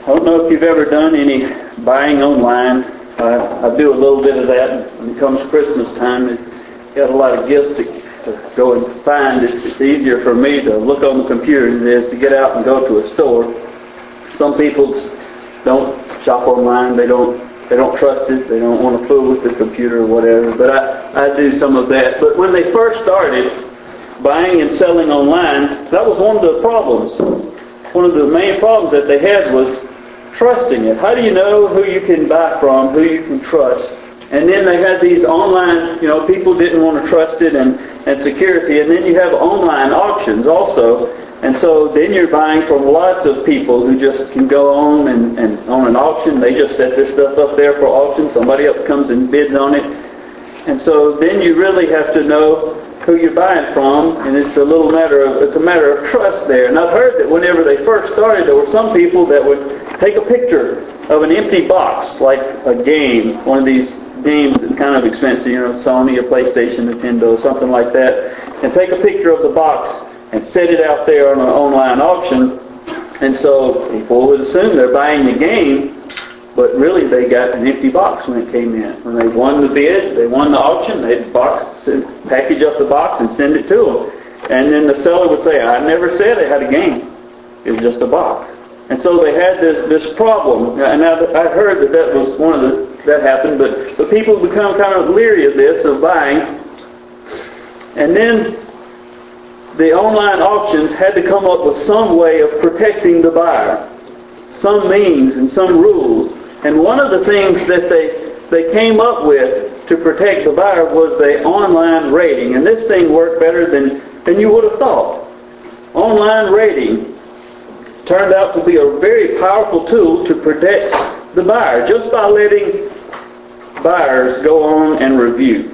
I don't know if you've ever done any buying online. I do a little bit of that. When it comes Christmas time, it's got a lot of gifts to go and find. It's easier for me to look on the computer than it is to get out and go to a store. Some people don't shop online. They don't trust it. They don't want to fool with the computer or whatever. But I do some of that. But when they first started buying and selling online, that was one of the problems. One of the main problems that they had was trusting it. How do you know who you can buy from, who you can trust? And then they had these online, people didn't want to trust it and security. And then you have online auctions also. And so then you're buying from lots of people who just can go on and on an auction. They just set their stuff up there for auction. Somebody else comes and bids on it. And so then you really have to know who you're buying from, and it's a matter of trust there. And I've heard that whenever they first started, there were some people that would take a picture of an empty box, like a game, one of these games that's kind of expensive, Sony, a PlayStation, Nintendo, something like that, and take a picture of the box and set it out there on an online auction. And so people would assume they're buying the game, but really they got an empty box when it came in. When they won the bid, they won the auction, they'd package up the box and send it to them. And then the seller would say, I never said I had a game. It was just a box. And so they had this problem. And I heard that was that happened, but people become kind of leery of this, of buying. And then the online auctions had to come up with some way of protecting the buyer, some means and some rules. And one of the things that they came up with to protect the buyer was the online rating. And this thing worked better than you would have thought. Online rating turned out to be a very powerful tool to protect the buyer, just by letting buyers go on and review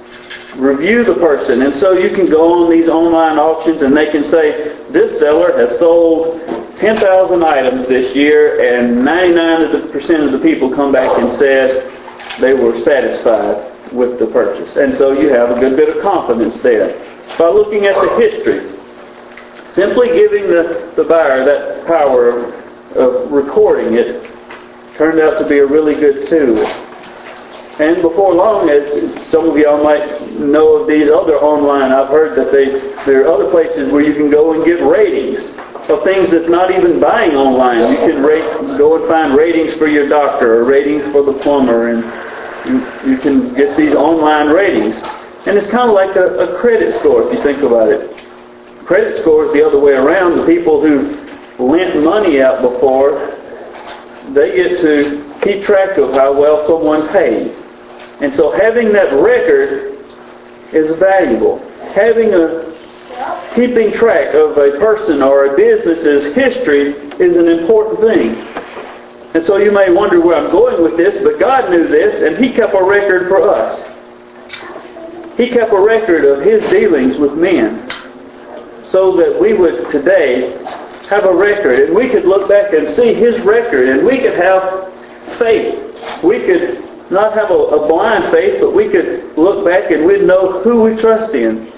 the person. And so you can go on these online auctions and they can say, this seller has sold 10,000 items this year, and 99% of the people come back and said they were satisfied with the purchase. And so you have a good bit of confidence there. By looking at the history, simply giving the buyer that power of recording it turned out to be a really good tool. And before long, as some of y'all might know of these other online, I've heard that there are other places where you can go and get ratings of things that's not even buying online. You can go and find ratings for your doctor or ratings for the plumber, and you can get these online ratings. And it's kind of like a credit score if you think about it. Credit score is the other way around. The people who lent money out before, they get to keep track of how well someone pays. And so having that record is valuable. Keeping track of a person or a business's history is an important thing. And so you may wonder where I'm going with this, but God knew this, and He kept a record for us. He kept a record of His dealings with men, so that we would today have a record, and we could look back and see His record, and we could have faith. We could not have a blind faith, but we could look back and we'd know who we trust in.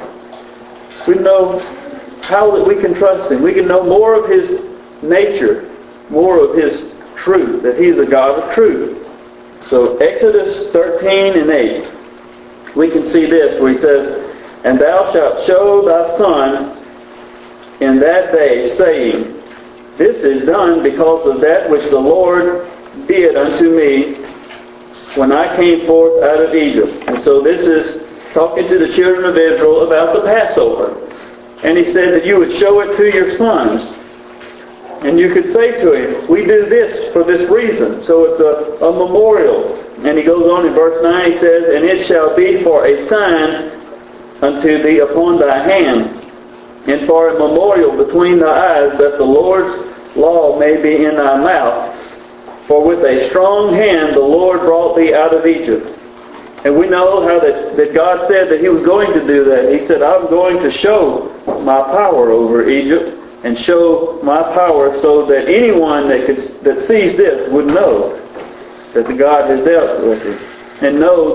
We'd know how that we can trust Him. We can know more of His nature, more of His truth, that He's a God of truth. So Exodus 13 and 8, we can see this where He says, and thou shalt show thy son in that day, saying, this is done because of that which the Lord did unto me when I came forth out of Egypt. And so this is talking to the children of Israel about the Passover. And He said that you would show it to your sons. And you could say to him, we do this for this reason. So it's a memorial. And He goes on in verse 9, He says, and it shall be for a sign unto thee upon thy hand, and for a memorial between thy eyes, that the Lord's law may be in thy mouth. For with a strong hand the Lord brought thee out of Egypt. And we know how that God said that He was going to do that. He said, I'm going to show my power over Egypt, and show my power so that anyone that sees this would know that the God has dealt with Him, and know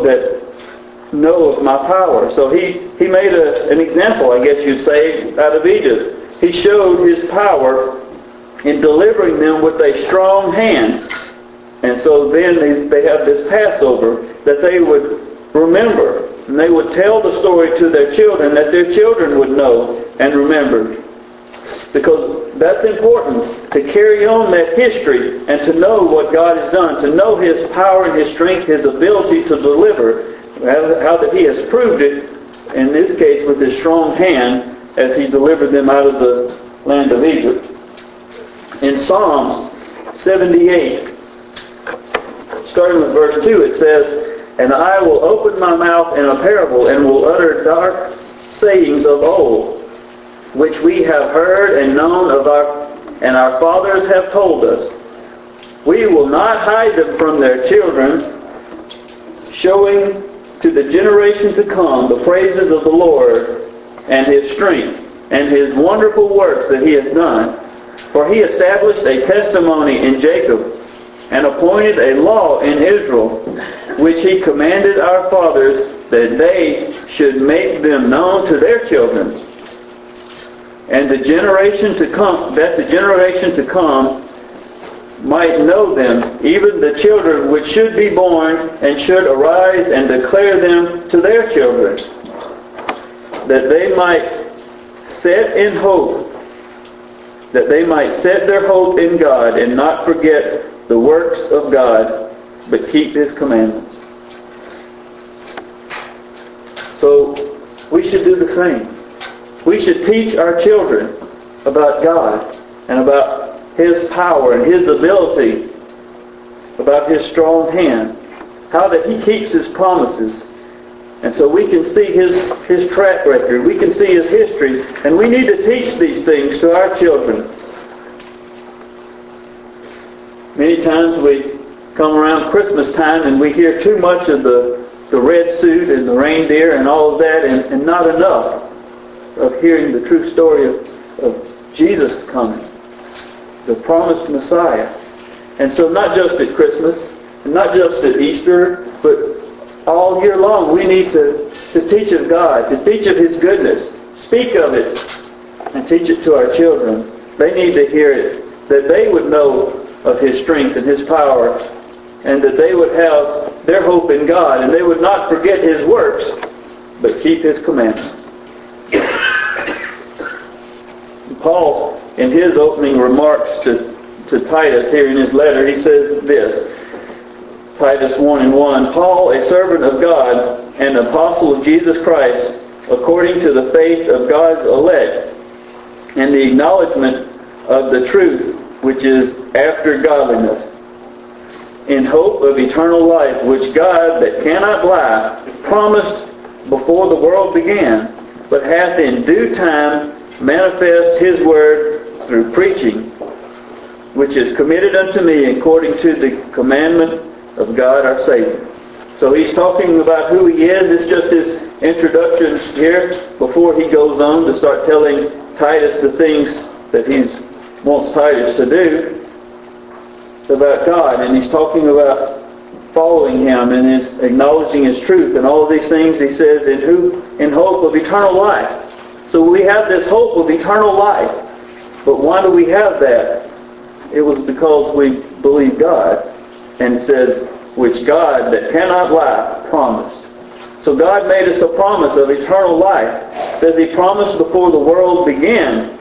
of my power. So He made an example, I guess you'd say, out of Egypt. He showed His power in delivering them with a strong hand. And so then they have this Passover that they would remember. And they would tell the story to their children, that their children would know and remember. Because that's important, to carry on that history and to know what God has done, to know His power and His strength, His ability to deliver, how that He has proved it, in this case with His strong hand, as He delivered them out of the land of Egypt. In Psalms 78, starting with verse 2, it says, "And I will open my mouth in a parable, and will utter dark sayings of old, which we have heard and known of and our fathers have told us. We will not hide them from their children, showing to the generation to come the praises of the Lord and His strength, and His wonderful works that He has done. For He established a testimony in Jacob, and appointed a law in Israel, which He commanded our fathers, that they should make them known to their children, and the generation to come, that the generation to come might know them, even the children which should be born, and should arise and declare them to their children, that they might set in hope, that they might set their hope in God, and not forget the works of God, but keep His commandments." So we should do the same. We should teach our children about God and about His power and His ability, about His strong hand, how that He keeps His promises. And so we can see His track record, we can see His history, and we need to teach these things to our children. Many times we come around Christmas time and we hear too much of the red suit and the reindeer and all of that, and not enough of hearing the true story of Jesus coming, the promised Messiah. And so not just at Christmas, and not just at Easter, but all year long we need to teach of God, to teach of His goodness, speak of it, and teach it to our children. They need to hear it, that they would know of His strength and His power, and that they would have their hope in God, and they would not forget His works, but keep His commandments. Paul, in his opening remarks to Titus here in his letter, he says this, Titus 1:1, "Paul, a servant of God and apostle of Jesus Christ, according to the faith of God's elect, and the acknowledgement of the truth which is after godliness, in hope of eternal life, which God, that cannot lie, promised before the world began, but hath in due time manifest His word through preaching, which is committed unto me according to the commandment of God our Savior." So he's talking about who He is. It's just his introduction here before he goes on to start telling Titus the things that he wants Titus to do about God. And he's talking about following Him and His acknowledging His truth and all of these things. He says in hope of eternal life. So we have this hope of eternal life. But why do we have that? It was because we believe God. And it says, which God, that cannot lie, promised. So God made us a promise of eternal life. It says He promised before the world began.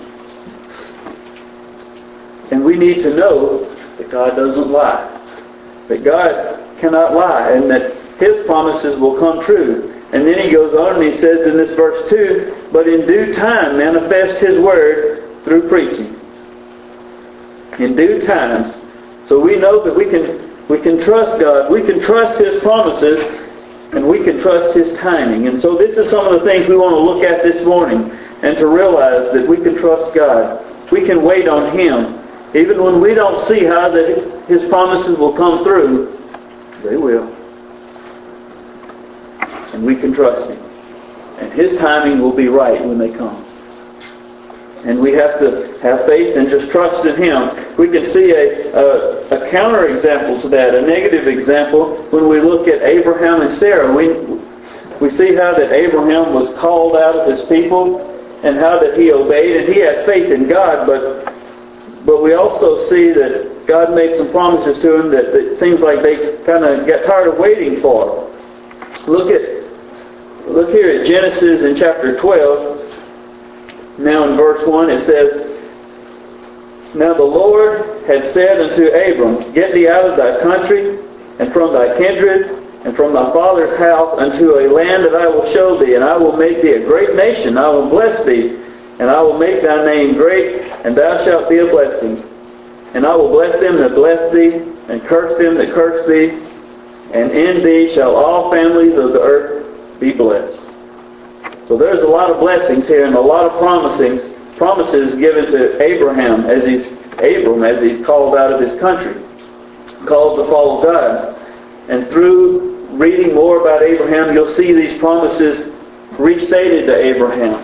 And we need to know that God doesn't lie. That God cannot lie. And that His promises will come true. And then he goes on and he says in this verse 2, "But in due time manifest His word through preaching." In due time. So we know that we can trust God, we can trust His promises, and we can trust His timing. And so this is some of the things we want to look at this morning, and to realize that we can trust God. We can wait on Him. Even when we don't see how that His promises will come through, they will. And we can trust Him. And His timing will be right when they come. And we have to have faith and just trust in Him. We can see a counter example to that, a negative example, when we look at Abraham and Sarah. We see how that Abraham was called out of his people, and how that he obeyed, and he had faith in God, but But we also see that God made some promises to him that it seems like they kind of got tired of waiting for. Look here at Genesis in chapter 12. Now in verse 1 it says, Now the Lord had said unto Abram, Get thee out of thy country, and from thy kindred, and from thy father's house, unto a land that I will show thee, and I will make thee a great nation. I will bless thee, and I will make thy name great, and thou shalt be a blessing. And I will bless them that bless thee, and curse them that curse thee, and in thee shall all families of the earth be blessed. So there's a lot of blessings here, and a lot of promises given to Abraham as he's called out of his country, called to follow God. And through reading more about Abraham, you'll see these promises restated to Abraham.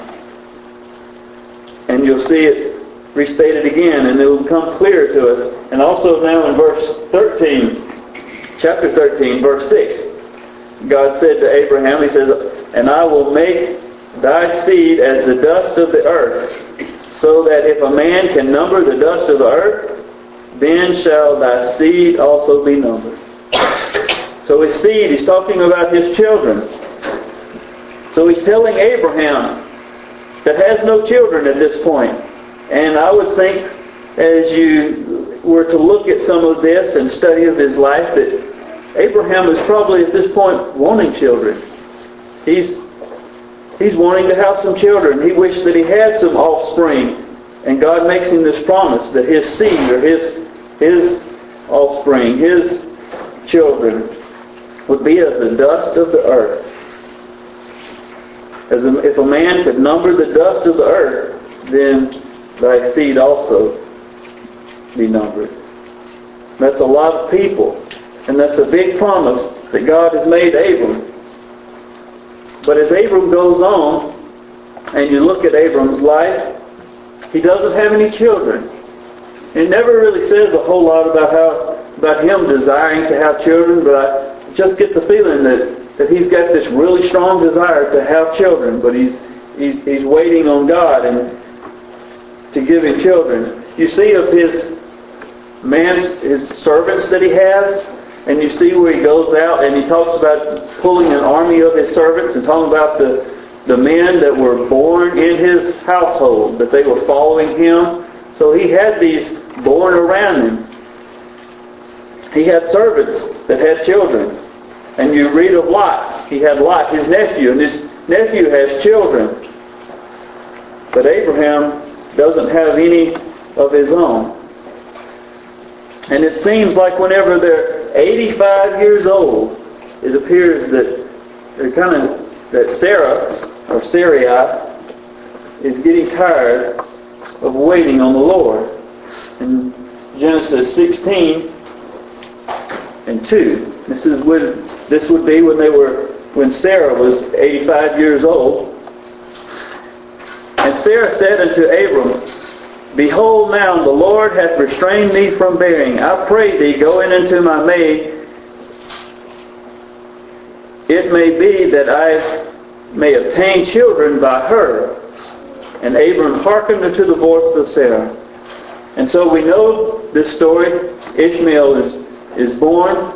And you'll see it restated again, and it will become clear to us. And also now in verse 13, chapter 13, verse 6, God said to Abraham, He says, And I will make thy seed as the dust of the earth, so that if a man can number the dust of the earth, then shall thy seed also be numbered. So his seed, he's talking about his children. So he's telling Abraham that has no children at this point. And I would think, as you were to look at some of this and study of his life, that Abraham is probably at this point wanting children. He's wanting to have some children. He wished that he had some offspring. And God makes him this promise that his seed, or his offspring, his children, would be as the dust of the earth. If a man could number the dust of the earth, then thy seed also be numbered. That's a lot of people. And that's a big promise that God has made Abram. But as Abram goes on, and you look at Abram's life, he doesn't have any children. It never really says a whole lot about him desiring to have children, but I just get the feeling that he's got this really strong desire to have children, but he's waiting on God and to give him children. You see of his servants that he has, and you see where he goes out and he talks about pulling an army of his servants and talking about the men that were born in his household, that they were following him. So he had these born around him. He had servants that had children. And you read of Lot. He had Lot, his nephew, and his nephew has children. But Abraham doesn't have any of his own. And it seems like whenever they're 85 years old, it appears that Sarah, or Sarai, is getting tired of waiting on the Lord. In Genesis 16 and 2, this would be when Sarah was 85 years old. And Sarah said unto Abram, Behold now, the Lord hath restrained me from bearing. I pray thee, go in unto my maid. It may be that I may obtain children by her. And Abram hearkened unto the voice of Sarah. And so we know this story. Ishmael is born.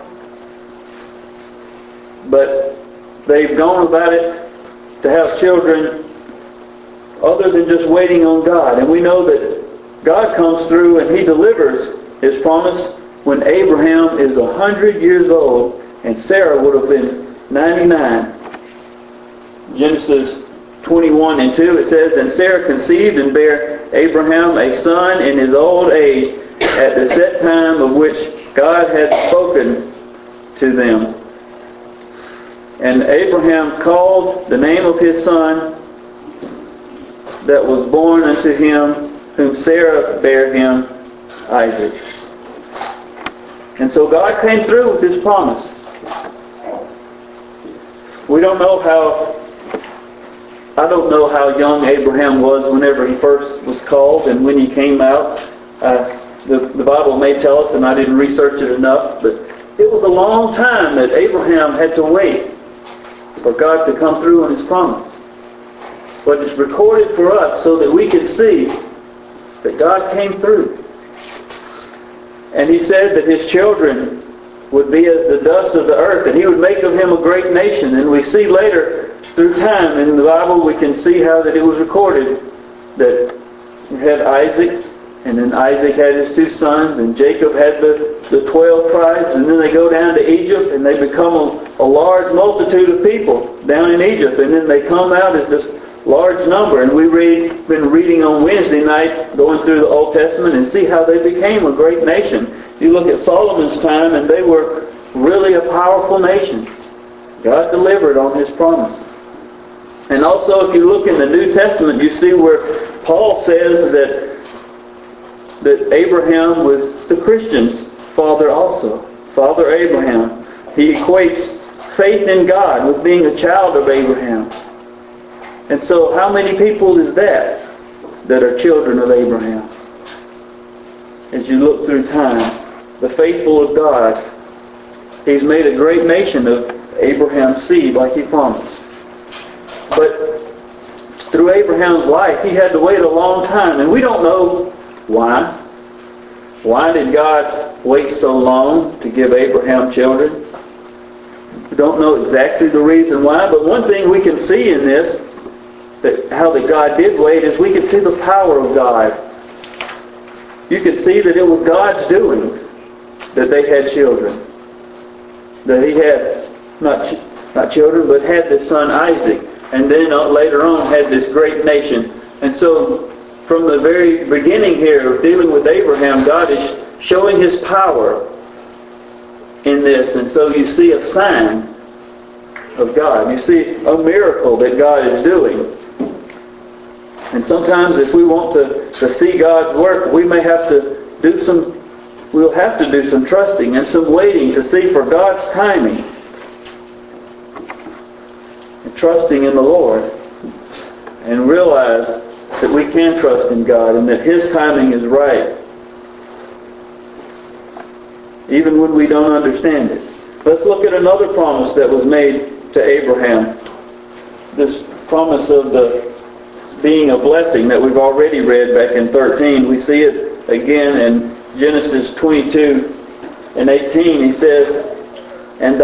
But they've gone about it to have children other than just waiting on God. And we know that God comes through and He delivers His promise when Abraham is 100 years old and Sarah would have been 99. Genesis 21 and 2, it says, And Sarah conceived and bare Abraham a son in his old age at the set time of which God had spoken to them. And Abraham called the name of his son that was born unto him, whom Sarah bare him, Isaac. And so God came through with His promise. I don't know how young Abraham was whenever he first was called and when he came out. The Bible may tell us, and I didn't research it enough, but it was a long time that Abraham had to wait for God to come through on His promise. But it's recorded for us so that we can see that God came through. And he said that his children would be as the dust of the earth, and he would make of him a great nation. And we see later, through time, in the Bible, we can see how that it was recorded that he had Isaac, and then Isaac had his 2 sons, and Jacob had the 12 tribes, and then they go down to Egypt, and they become a large multitude of people down in Egypt, and then they come out as this large number. And been reading on Wednesday night, going through the Old Testament, and see how they became a great nation. You look at Solomon's time, and they were really a powerful nation. God delivered on His promise. And also, if you look in the New Testament, you see where Paul says that Abraham was the Christian's father also. Father Abraham. He equates faith in God with being a child of Abraham. And so how many people is that are children of Abraham? As you look through time, the faithful of God, He's made a great nation of Abraham's seed like He promised. But through Abraham's life, he had to wait a long time. And we don't know why. Why did God wait so long to give Abraham children? We don't know exactly the reason why. But one thing we can see in this, how that God did wait, is we can see the power of God. You can see that it was God's doings that they had children. That He had not children, but had this son Isaac. And then later on had this great nation. And so from the very beginning here of dealing with Abraham, God is showing His power in this. And so you see a sign of God. You see a miracle that God is doing. And sometimes if we want to see God's work, we may have to we'll have to do some trusting and some waiting to see for God's timing. And trusting in the Lord. And realize that we can trust in God and that His timing is right. Even when we don't understand it. Let's look at another promise that was made to Abraham. This promise of being a blessing that we've already read back in 13. We see it again in Genesis 22 and 18. He says, And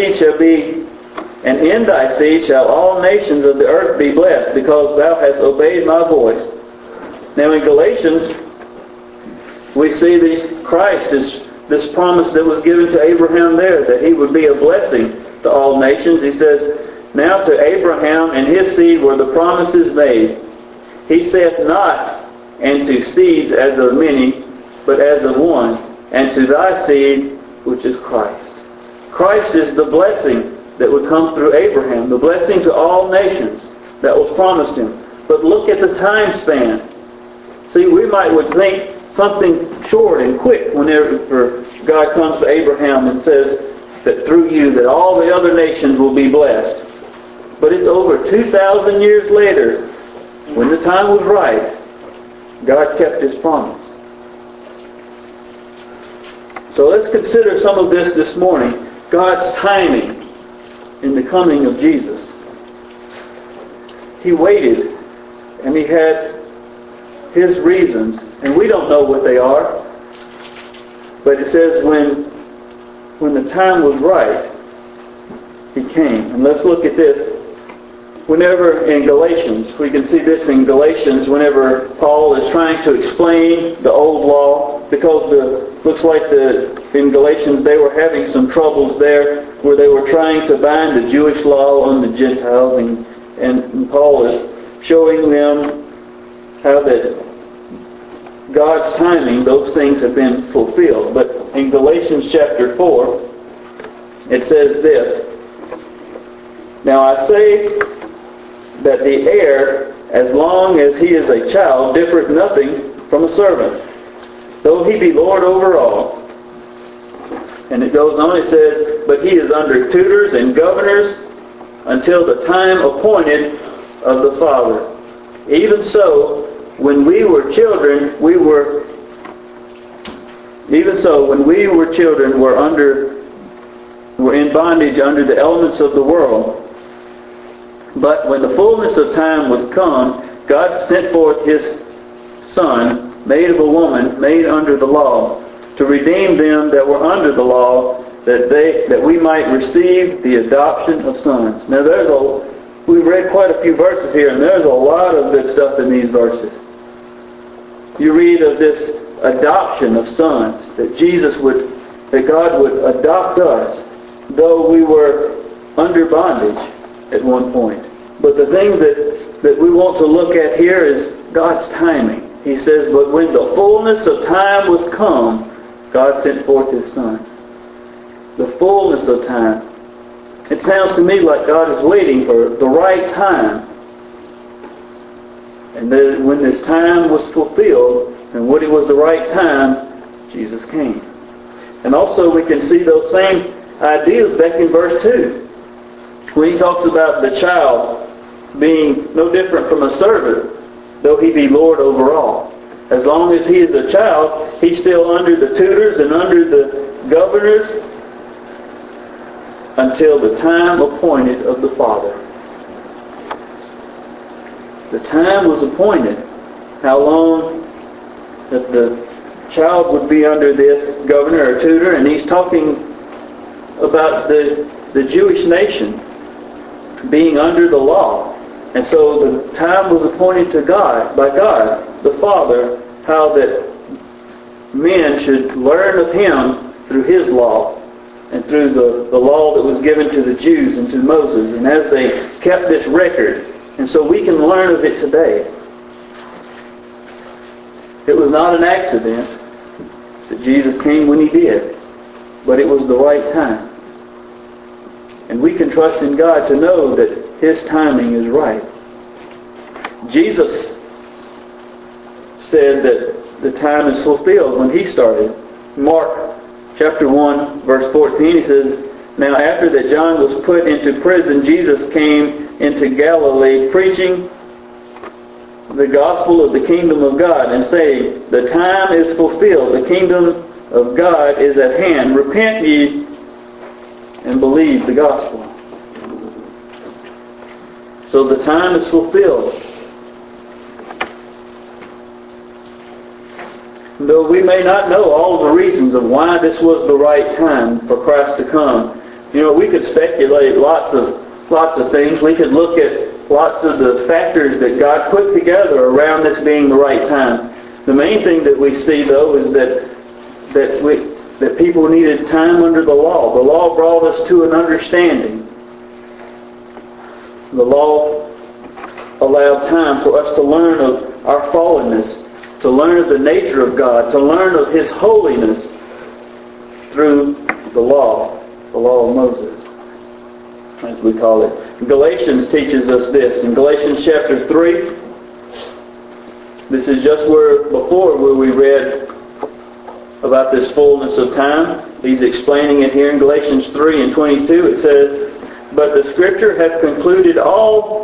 in thy seed shall all nations of the earth be blessed, because thou hast obeyed my voice. Now in Galatians, we see Christ is this promise that was given to Abraham there, that he would be a blessing to all nations. He says, Now to Abraham and his seed were the promises made. He saith not, and to seeds as of many, but as of one, and to thy seed, which is Christ. Christ is the blessing that would come through Abraham, the blessing to all nations that was promised him. But look at the time span. See, we would think something short and quick whenever God comes to Abraham and says that through you that all the other nations will be blessed. But it's over 2,000 years later, when the time was right, God kept His promise. So let's consider some of this morning. God's timing in the coming of Jesus. He waited, and He had His reasons, and we don't know what they are. But it says when the time was right, He came. And let's look at this. Whenever in Galatians, we can see this in Galatians, whenever Paul is trying to explain the old law, because looks like in Galatians they were having some troubles there, where they were trying to bind the Jewish law on the Gentiles, and Paul is showing them how that God's timing, those things have been fulfilled. But in Galatians chapter 4, it says this, Now I say that the heir, as long as he is a child, differeth nothing from a servant, though he be Lord over all. And it goes on, it says, But he is under tutors and governors until the time appointed of the Father. Even so, when we were children, were in bondage under the elements of the world. But when the fullness of time was come, God sent forth His Son, made of a woman, made under the law, to redeem them that were under the law, that we might receive the adoption of sons. Now we've read quite a few verses here, and there's a lot of good stuff in these verses. You read of this adoption of sons, that God would adopt us, though we were under bondage at one point. But the thing that we want to look at here is God's timing. He says, but when the fullness of time was come, God sent forth His Son. The fullness of time. It sounds to me like God is waiting for the right time. And then when this time was fulfilled, and when it was the right time, Jesus came. And also we can see those same ideas back in verse 2. When He talks about the child being no different from a servant, though he be Lord over all. As long as he is a child, he's still under the tutors and under the governors until the time appointed of the Father. The time was appointed, how long that the child would be under this governor or tutor, and he's talking about the Jewish nation being under the law. And so the time was appointed to God, by God, the Father, how that men should learn of Him through His law and through the law that was given to the Jews and to Moses. And as they kept this record, and so we can learn of it today. It was not an accident that Jesus came when He did, but it was the right time. And we can trust in God to know that His timing is right. Jesus said that the time is fulfilled when He started. Mark chapter 1 verse 14, he says, now after that John was put into prison, Jesus came into Galilee preaching the gospel of the kingdom of God and saying, the time is fulfilled, the kingdom of God is at hand. Repent ye and believe the gospel. So the time is fulfilled. Though we may not know all the reasons of why this was the right time for Christ to come, we could speculate lots of things. We could look at lots of the factors that God put together around this being the right time. The main thing that we see, though, is that people needed time under the law. The law brought us to an understanding. The law allowed time for us to learn of our fallenness, to learn of the nature of God, to learn of His holiness through the law of Moses, as we call it. Galatians teaches us this. In Galatians chapter 3, this is just before we read about this fullness of time. He's explaining it here in Galatians 3 and 22. It says, but the Scripture hath concluded all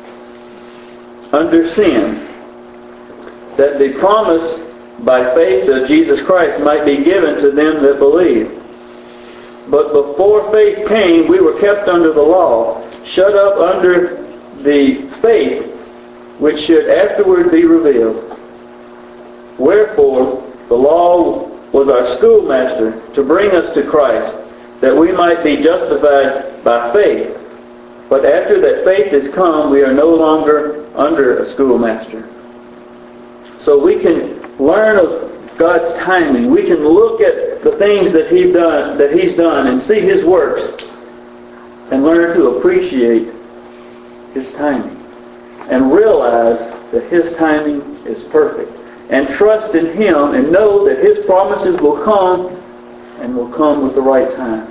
under sin, that the promise by faith of Jesus Christ might be given to them that believe. But before faith came, we were kept under the law, shut up under the faith which should afterward be revealed. Wherefore, the law was our schoolmaster to bring us to Christ, that we might be justified by faith. But after that faith is come, we are no longer under a schoolmaster. So we can learn of God's timing. We can look at the things that He's done and see His works and learn to appreciate His timing and realize that His timing is perfect, and trust in Him and know that His promises will come and will come with the right time.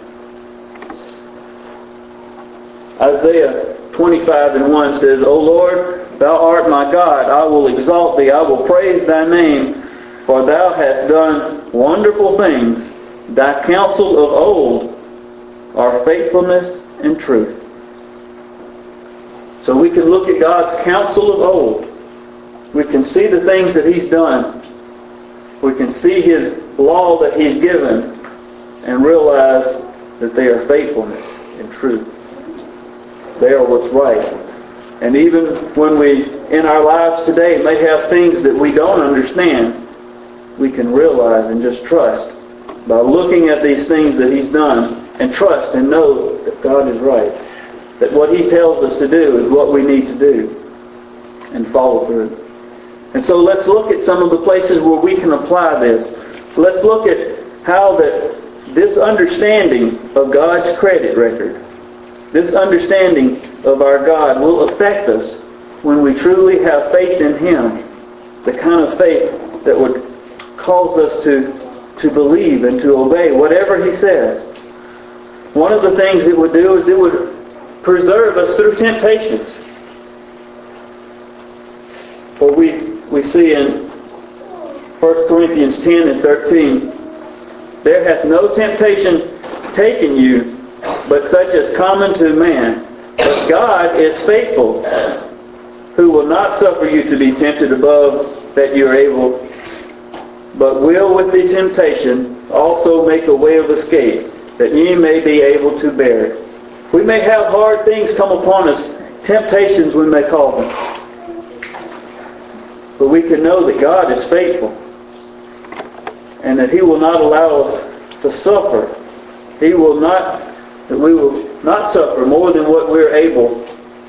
Isaiah 25 and 1 says, O Lord, Thou art my God, I will exalt Thee, I will praise Thy name, for Thou hast done wonderful things. Thy counsel of old are faithfulness and truth. So we can look at God's counsel of old. We can see the things that He's done. We can see His law that He's given and realize that they are faithfulness and truth. They are what's right. And even when we, in our lives today, may have things that we don't understand, we can realize and just trust by looking at these things that He's done and trust and know that God is right. That what He tells us to do is what we need to do and follow through. And so let's look at some of the places where we can apply this. Let's look at how that this understanding of God's credit record, this understanding of our God will affect us when we truly have faith in Him, the kind of faith that would cause us to believe and to obey whatever He says. One of the things it would do is it would preserve us through temptations. For we see in 1 Corinthians 10 and 13, there hath no temptation taken you, but such as common to man. But God is faithful, who will not suffer you to be tempted above that you are able, but will with the temptation also make a way of escape, that ye may be able to bear it. We may have hard things come upon us, temptations we may call them. But we can know that God is faithful, and that He will not allow us to suffer. That we will not suffer more than what we're able,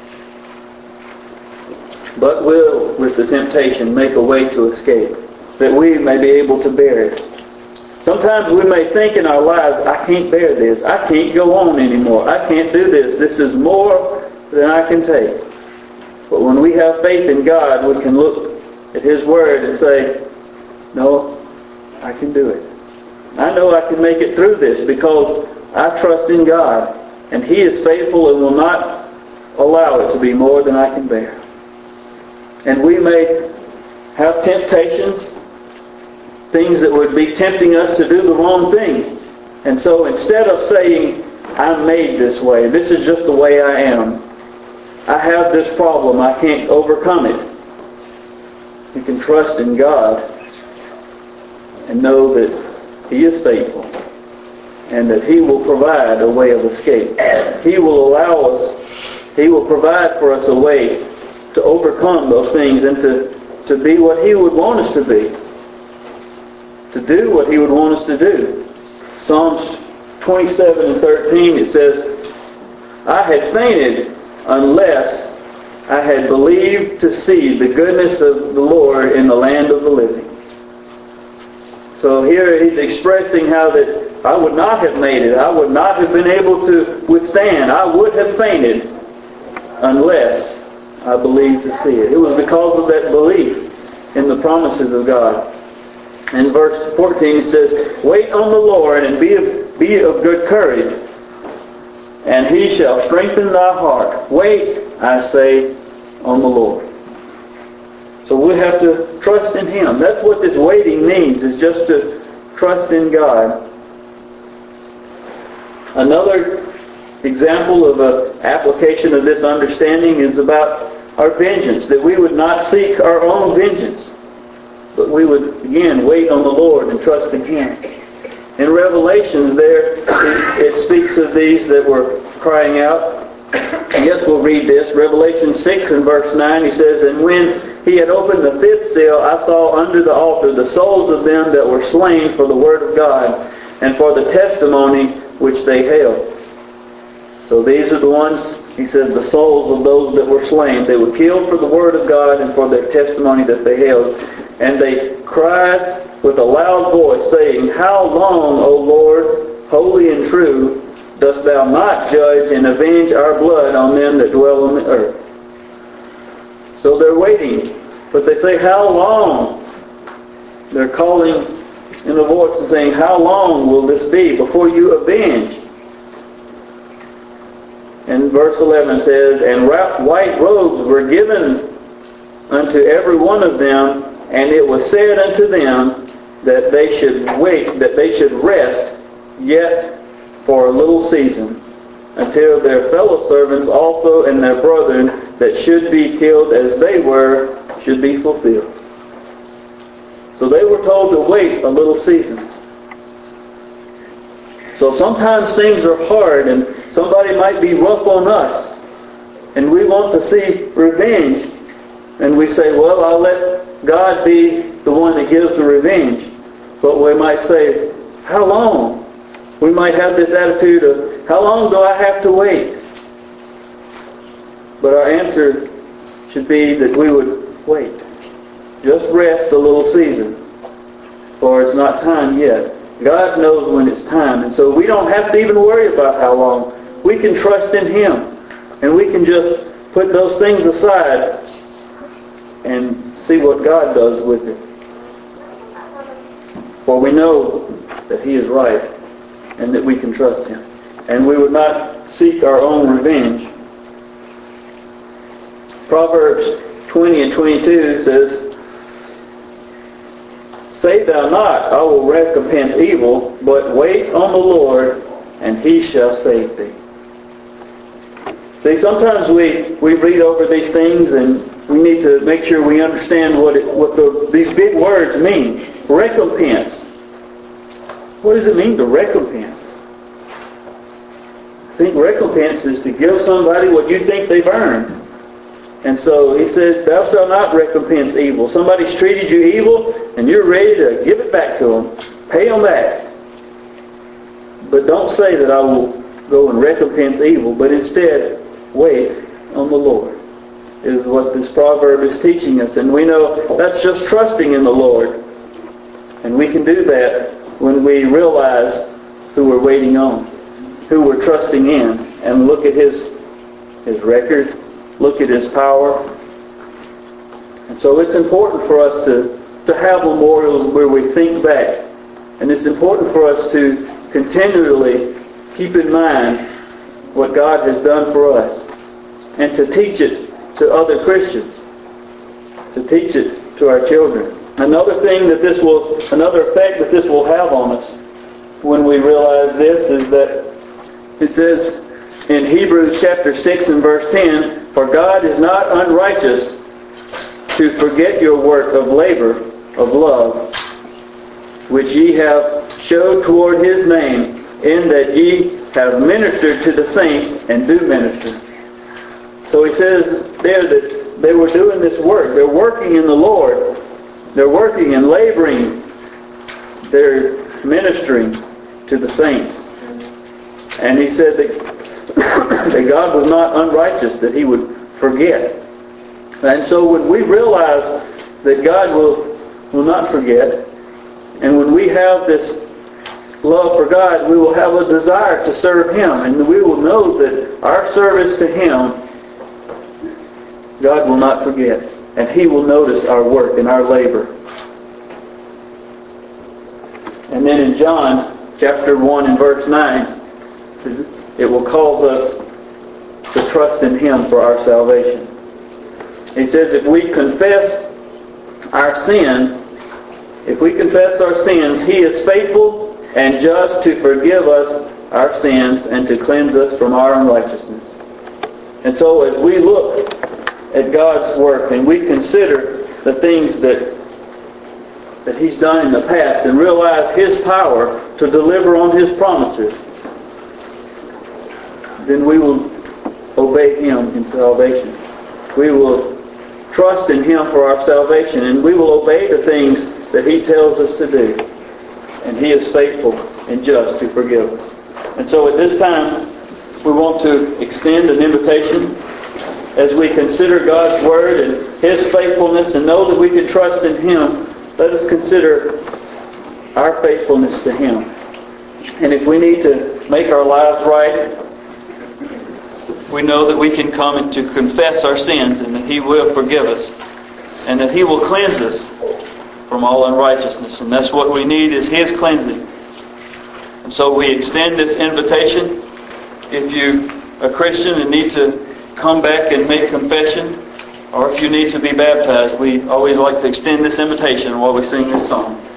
but will, with the temptation, make a way to escape, that we may be able to bear it. Sometimes we may think in our lives, I can't bear this. I can't go on anymore. I can't do this. This is more than I can take. But when we have faith in God, we can look at His Word and say, no, I can do it. I know I can make it through this because I trust in God, and He is faithful and will not allow it to be more than I can bear. And we may have temptations, things that would be tempting us to do the wrong thing. And so instead of saying, I'm made this way, this is just the way I am, I have this problem, I can't overcome it, we can trust in God and know that He is faithful and that He will provide a way of escape. He will allow us, He will provide for us a way to overcome those things and to be what He would want us to be, to do what He would want us to do. Psalms 27 and 13, it says, I had fainted unless I had believed to see the goodness of the Lord in the land of the living. So here he's expressing how that I would not have made it. I would not have been able to withstand. I would have fainted unless I believed to see it. It was because of that belief in the promises of God. In verse 14 it says, wait on the Lord and be of good courage, and He shall strengthen thy heart. Wait, I say, on the Lord. So we have to trust in Him. That's what this waiting means, is just to trust in God. Another example of an application of this understanding is about our vengeance, that we would not seek our own vengeance, but we would, again, wait on the Lord and trust in Him. In Revelation, it speaks of these that were crying out. Yes, we'll read this. Revelation 6 and verse 9, he says, and when He had opened the fifth seal, I saw under the altar the souls of them that were slain for the word of God and for the testimony which they held. So these are the ones, he says, the souls of those that were slain. They were killed for the word of God and for their testimony that they held. And they cried with a loud voice, saying, how long, O Lord, holy and true, dost Thou not judge and avenge our blood on them that dwell on the earth? So they're waiting. But they say, how long? They're calling in a voice and saying, how long will this be before you avenge? And verse 11 says, and white robes were given unto every one of them, and it was said unto them that they should wait, that they should rest yet for a little season, until their fellow servants also and their brethren that should be killed as they were should be fulfilled. So they were told to wait a little season. So sometimes things are hard and somebody might be rough on us, and we want to see revenge, and we say, well, I'll let God be the one that gives the revenge. But we might say, How long? We might have this attitude of, how long do I have to wait? But our answer should be that we would wait. Just rest a little season, for it's not time yet. God knows when it's time, and so we don't have to even worry about how long. We can trust in Him, and we can just put those things aside and see what God does with it. For we know that He is right, and that we can trust Him. And we would not seek our own revenge. Proverbs 20 and 22 says, Say thou not, I will recompense evil, but wait on the Lord, and He shall save thee. See, sometimes we read over these things, and we need to make sure we understand what these big words mean. Recompense. What does it mean to recompense? I think recompense is to give somebody what you think they've earned. And so he says, thou shalt not recompense evil. Somebody's treated you evil, and you're ready to give it back to them. Pay them back. But don't say that I will go and recompense evil, but instead, wait on the Lord, is what this proverb is teaching us. And we know that's just trusting in the Lord. And we can do that when we realize who we're waiting on, who we're trusting in, and look at His record, look at His power. And so it's important for us to have memorials where we think back. And it's important for us to continually keep in mind what God has done for us, and to teach it to other Christians, to teach it to our children. Another effect that this will have on us when we realize this is that it says in Hebrews chapter 6 and verse 10, For God is not unrighteous to forget your work of labor, of love, which ye have showed toward His name, in that ye have ministered to the saints and do minister. So he says there that they were doing this work. They're working in the Lord. They're working and laboring. They're ministering to the saints. And he said that God was not unrighteous, that He would forget. And so when we realize that God will not forget, and when we have this love for God, we will have a desire to serve Him, and we will know that our service to Him, God will not forget, and He will notice our work and our labor. And then in John chapter 1 and verse 9, it will cause us to trust in Him for our salvation. He says if we confess our sin, He is faithful and just to forgive us our sins and to cleanse us from our unrighteousness. And so as we look at God's work and we consider the things that He's done in the past and realize His power to deliver on His promises, then we will obey Him in salvation. We will trust in Him for our salvation, and we will obey the things that He tells us to do. And He is faithful and just to forgive us. And so at this time, we want to extend an invitation as we consider God's Word and His faithfulness and know that we can trust in Him. Let us consider our faithfulness to Him. And if we need to make our lives right, we know that we can come and to confess our sins, and that He will forgive us, and that He will cleanse us from all unrighteousness. And that's what we need, is His cleansing. And so we extend this invitation. If you're a Christian and need to come back and make confession, or if you need to be baptized, we always like to extend this invitation while we sing this song.